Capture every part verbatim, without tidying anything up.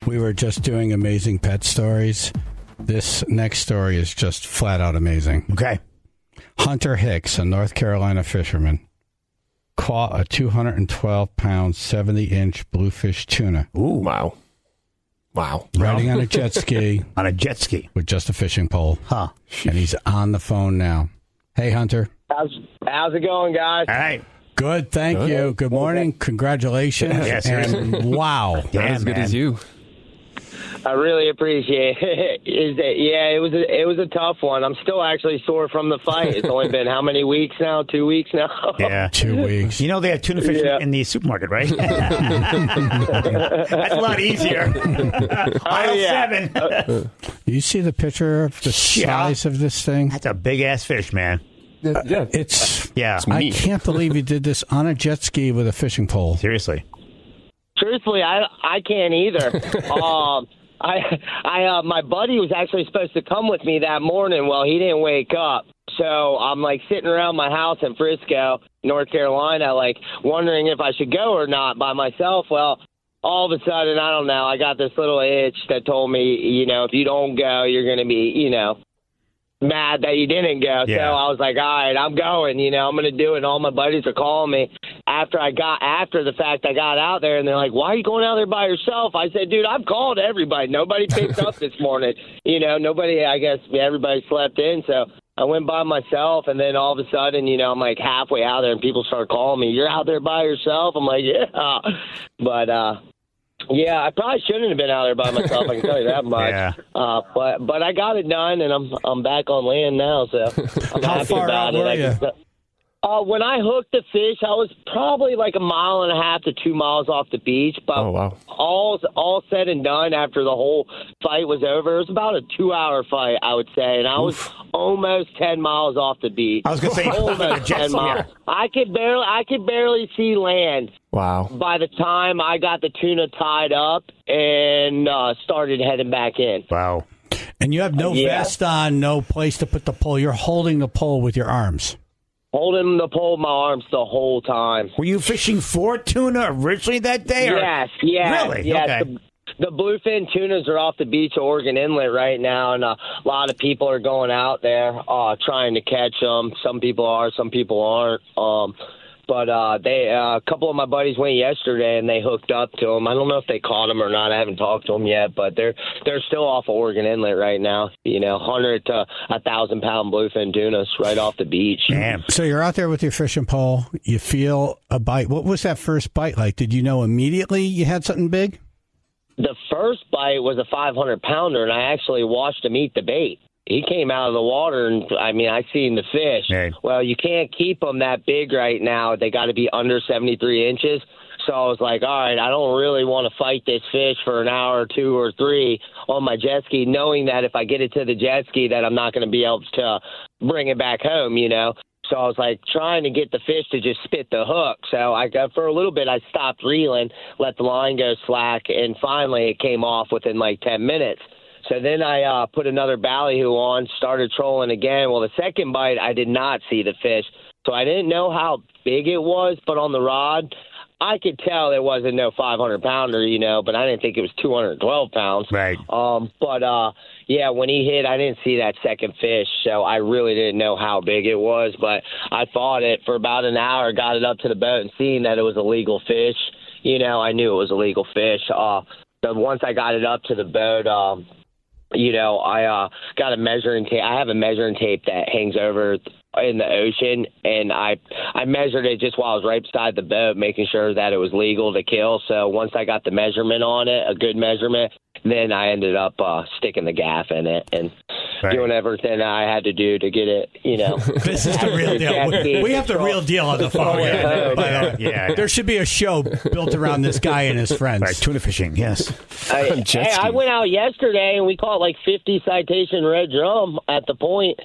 We were just doing amazing pet stories. This next story is just flat out amazing. Okay. Hunter Hicks, a North Carolina fisherman, caught a two hundred twelve pound, seventy inch bluefish tuna. Ooh, wow. Wow. Riding on a jet ski. On a jet ski. With just a fishing pole. Huh. And he's on the phone now. Hey, Hunter. How's, how's it going, guys? All right. Good, thank good. you. Good morning. Congratulations. Yes, and wow. Yeah, as good man. as you. I really appreciate it. Is that, yeah, it was a, it was a tough one. I'm still actually sore from the fight. It's only been how many weeks now? Two weeks now? Yeah. Two weeks. You know they have tuna fish Yeah. in the supermarket, right? That's a lot easier. Aisle yeah. seven. You see the picture of the Yeah. size of this thing? That's a big-ass fish, man. Yeah, yeah. It's, Yeah. I meat. can't believe you did this on a jet ski with a fishing pole. Seriously. Truthfully, I I can't either. um, I I uh, my buddy was actually supposed to come with me that morning. Well, he didn't wake up, so I'm like sitting around my house in Frisco, North Carolina, like wondering if I should go or not by myself. Well, all of a sudden, I don't know. I got this little itch that told me, you know, if you don't go, you're going to be, you know, mad that you didn't go. Yeah. So I was like, all right, I'm going, you know, I'm going to do it. And all my buddies are calling me after I got, after the fact I got out there, and they're like, why are you going out there by yourself? I said, dude, I've called everybody. Nobody picked up this morning. You know, nobody, I guess everybody slept in. So I went by myself, and then all of a sudden, you know, I'm like halfway out there, and people start calling me, you're out there by yourself? I'm like, yeah. But, uh, yeah, I probably shouldn't have been out there by myself. I can tell you that much. Yeah. Uh, but but I got it done, and I'm I'm back on land now, so I'm How happy far about out it. were I you? can- Uh, when I hooked the fish, I was probably like a mile and a half to two miles off the beach. But Oh, wow. all all said and done, after the whole fight was over, it was about a two-hour fight, I would say, and I was almost ten miles off the beach. I was going to say, almost jet ten ski, miles. yeah. I could barely I could barely see land. Wow. By the time I got the tuna tied up and uh, started heading back in. Wow. And you have no Yeah. vest on, no place to put the pole. You're holding the pole with your arms. Holding the pole with my arms the whole time. Were you fishing for tuna originally that day? Or? Yes, yes, Really? yes. Okay. The, the bluefin tunas are off the beach of Oregon Inlet right now, and uh, a lot of people are going out there uh, trying to catch them. Some people are, some people aren't. Um, but uh, they, uh, a couple of my buddies went yesterday, and they hooked up to them. I don't know if they caught them or not. I haven't talked to them yet, but they're they're still off of Oregon Inlet right now. You know, hundred to a thousand pound bluefin tunas right off the beach. Damn. So you're out there with your fishing pole. You feel a bite. What was that first bite like? Did you know immediately you had something big? The first bite was a five hundred pounder, and I actually watched him eat the bait. He came out of the water, and, I mean, I seen the fish. Hey. Well, you can't keep them that big right now. They got to be under seventy-three inches. So I was like, all right, I don't really want to fight this fish for an hour or two or three on my jet ski, knowing that if I get it to the jet ski that I'm not going to be able to bring it back home, you know. So I was like trying to get the fish to just spit the hook. So I got, for a little bit, I stopped reeling, let the line go slack, and finally it came off within like ten minutes. So then I uh, put another ballyhoo on, started trolling again. Well, the second bite, I did not see the fish. So I didn't know how big it was, but on the rod, I could tell it wasn't no five hundred pounder, you know, but I didn't think it was two hundred twelve pounds. Right. Um, but, uh, yeah, when he hit, I didn't see that second fish, so I really didn't know how big it was. But I fought it for about an hour, got it up to the boat, and seeing that it was a legal fish, you know, I knew it was a legal fish. Uh, but once I got it up to the boat, um, you know, I uh, got a measuring tape. I have a measuring tape that hangs over in the ocean, and I I measured it just while I was right beside the boat, making sure that it was legal to kill. So once I got the measurement on it, a good measurement, then I ended up uh, sticking the gaff in it and Right. doing everything I had to do to get it, you know. This is the real deal. We, we have the real deal on the phone. Yeah. But, uh, Yeah. there should be a show built around this guy and his friends. Right, tuna fishing, yes. I, Jet hey, I ski. went out yesterday, and we caught like fifty citation red drum at the point.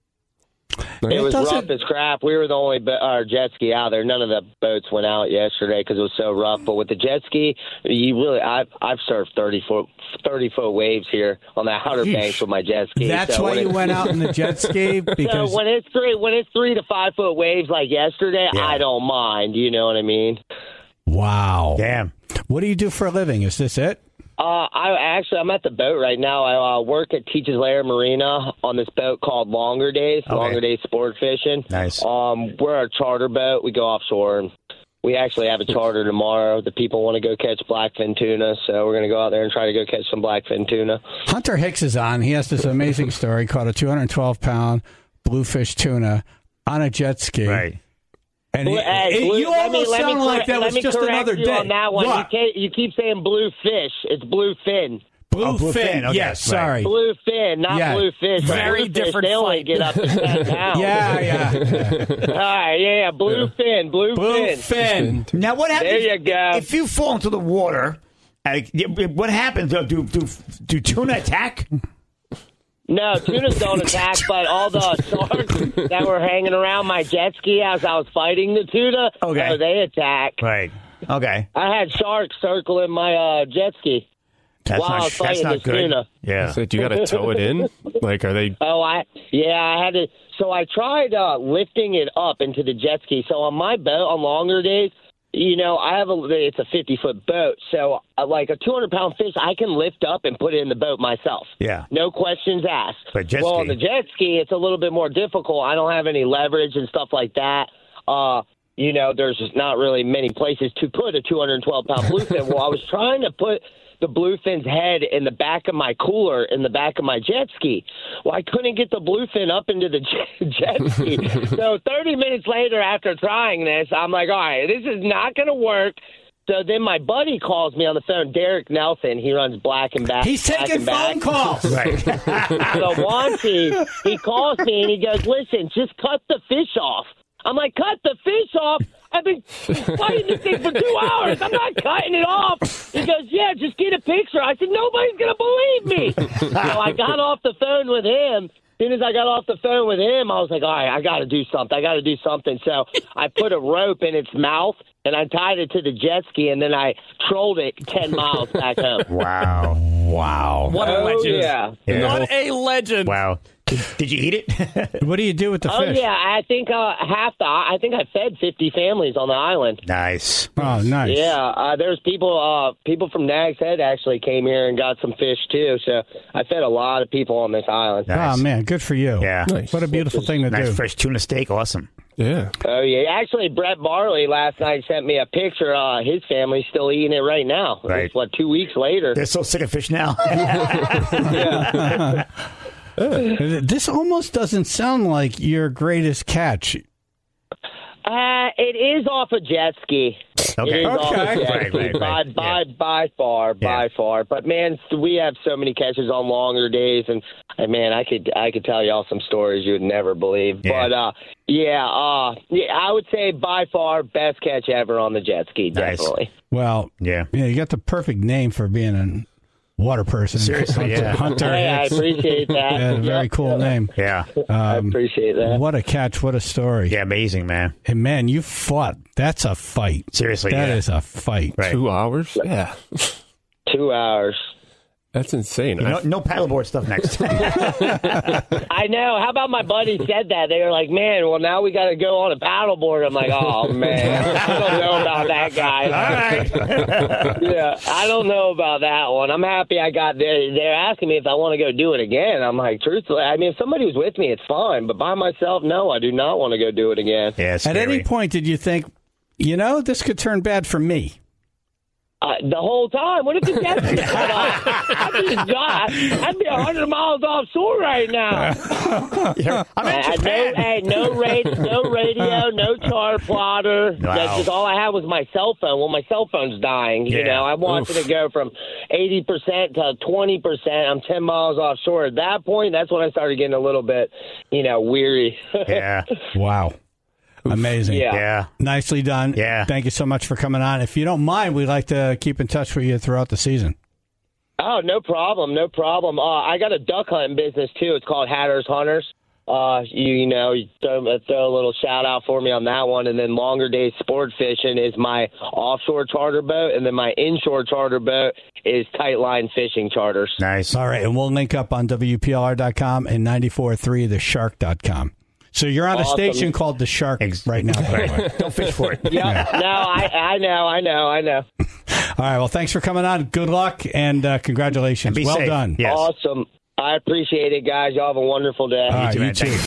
It was doesn't- rough as crap. We were the only bo- uh, jet ski out there. None of the boats went out yesterday because it was so rough. But with the jet ski, you really, I've I've surfed thirty foot thirty foot waves here on the Outer Yeesh. Banks with my jet ski. That's So why when you it- went out in the jet ski? Because So when it's three when it's three to five foot waves like yesterday, Yeah. I don't mind. You know what I mean? wow. Damn. What do you do for a living? Is this it? Uh, I actually I'm at the boat right now. I uh, work at Teach's Lair Marina on this boat called Longer Days, Okay. Longer Days Sport Fishing. Nice. Um, we're a charter boat. We go offshore, and we actually have a charter tomorrow. The people want to go catch blackfin tuna, so we're going to go out there and try to go catch some blackfin tuna. Hunter Hicks is on. He has this amazing story. Caught a two hundred twelve pound bluefish tuna on a jet ski. Right. And he, Hey, it- blue- you let me- almost let me sound like correct- that let was me just correct another you day. on that one. What? You, can't, you keep saying blue fish. It's blue fin. Blue, Oh, blue fin. fin, okay, Yes, right. sorry. Blue fin, not Yeah. blue fish. Very Blue fish, different They only fight. get up to ten pounds. Yeah, yeah. yeah. All right, yeah, yeah. Blue fin, blue, Blue fin. fin. Now, what happens There you go. if you fall into the water? uh, What happens? Do do do tuna attack? No, tunas don't attack, but all the sharks that were hanging around my jet ski as I was fighting the tuna, Okay. oh, they attack. Right. Okay. I had sharks circling my uh, jet ski. That's Wow, not I was that's fighting not this good. tuna. Yeah. So do you got to tow it in? Like, are they? Oh, I yeah, I had to. So I tried uh, lifting it up into the jet ski. So on my boat on longer days, you know, I have a it's a fifty foot boat. So uh, like a two hundred pound fish, I can lift up and put it in the boat myself. Yeah. No questions asked. But jet well, ski- on the jet ski, it's a little bit more difficult. I don't have any leverage and stuff like that. Uh, you know, there's just not really many places to put a two hundred twelve pound bluefin. Well, I was trying to put the bluefin's head in the back of my cooler in the back of my jet ski. Well, I couldn't get the bluefin up into the jet, jet ski. So thirty minutes later, after trying this, I'm like, all right, this is not going to work. So then my buddy calls me on the phone, Derek Nelson. He runs Black and Back. He's Black taking and Back. phone calls. Right. So Wanty, he calls me and he goes, listen, just cut the fish off. I'm like, cut the fish off? I've been fighting this thing for two hours. I'm not cutting it off. He goes, yeah, just get a picture. I said, nobody's going to believe me. So I got off the phone with him. As soon as I got off the phone with him, I was like, all right, I got to do something. I got to do something. So I put a rope in its mouth, and I tied it to the jet ski, and then I trolled it ten miles back home. Wow. Wow. What a Oh, legend! yeah. Yeah. What a legend! Wow. Did, did you eat it? What do you do with the Oh, fish? yeah, I think uh, half the, I think I fed fifty families on the island. Nice. Oh, nice. Yeah, uh, there's people. Uh, people from Nag's Head actually came here and got some fish too. So I fed a lot of people on this island. Nice. Oh, man, good for you. Yeah. Nice. What a beautiful thing to Nice do. fresh tuna steak. Awesome. Yeah. Oh yeah, actually, Brett Barley last night sent me a picture. Uh, his family's still eating it right now. Right. It's, what, two weeks later? They're so sick of fish now. This almost doesn't sound like your greatest catch. Uh, it is off a jet ski. Okay. It is off a Okay. jet Right, ski. right, by, right. by, Yeah. by far, by Yeah. far. But man, we have so many catches on longer days, and, and man, I could I could tell y'all some stories you would never believe. Yeah. But uh, yeah, uh, yeah, I would say by far best catch ever on the jet ski. Nice. Definitely. Well, Yeah. yeah, you got the perfect name for being a water person. Seriously, Hunter, yeah. Hunter Hey, I Hicks. appreciate that. Yeah, very Yep. cool name. Yeah. I Um, appreciate that. what a catch. What a story. Yeah. Amazing, man. And man, you fought. That's a fight. Seriously. That yeah. is a fight. Right. Two hours? Yeah. Two hours. That's insane. No, I- no paddleboard stuff next. I know. How about my buddy said that? They were like, man, well, now we got to go on a paddleboard. I'm like, oh, man. I don't know about that guy. All right. Yeah, I don't know about that one. I'm happy I got there. They're asking me if I want to go do it again. I'm like, truthfully, I mean, if somebody was with me, it's fine. But by myself, no, I do not want to go do it again. Yeah. At Scary. any point, did you think, you know, this could turn bad for me? Uh, the whole time. What if the jet ski cut off? I'd be, God, I'd be one hundred miles offshore right now. Yeah. I'm in I had no, Japan. hey, no, ra- no radio, no chart plotter. Wow. That's just all I had was my cell phone. Well, my cell phone's dying. You Yeah. know, I wanted Oof. to go from eighty percent to twenty percent. I'm ten miles offshore. At that point, that's when I started getting a little bit, you know, weary. Yeah. Wow. Amazing. Yeah. Yeah. Nicely done. Yeah. Thank you so much for coming on. If you don't mind, we'd like to keep in touch with you throughout the season. Oh, no problem, no problem. Uh, I got a duck hunting business too. It's called Hatter's Hunters. Uh, you, you know, you throw, throw a little shout out for me on that one, and then Longer Days Sport Fishing is my offshore charter boat, and then my inshore charter boat is Tight Line Fishing Charters. Nice. All right. And we'll link up on W P L R dot com and ninety-four point three the shark dot com. So you're on a Awesome. station called The Shark right now. By the way. Don't fish for it. Yeah, no, I, I know, I know, I know. All right. Well, thanks for coming on. Good luck and uh, congratulations. And be well safe. done. Yes. Awesome. I appreciate it, guys. Y'all have a wonderful day. All right, too, you man. Thank too. you.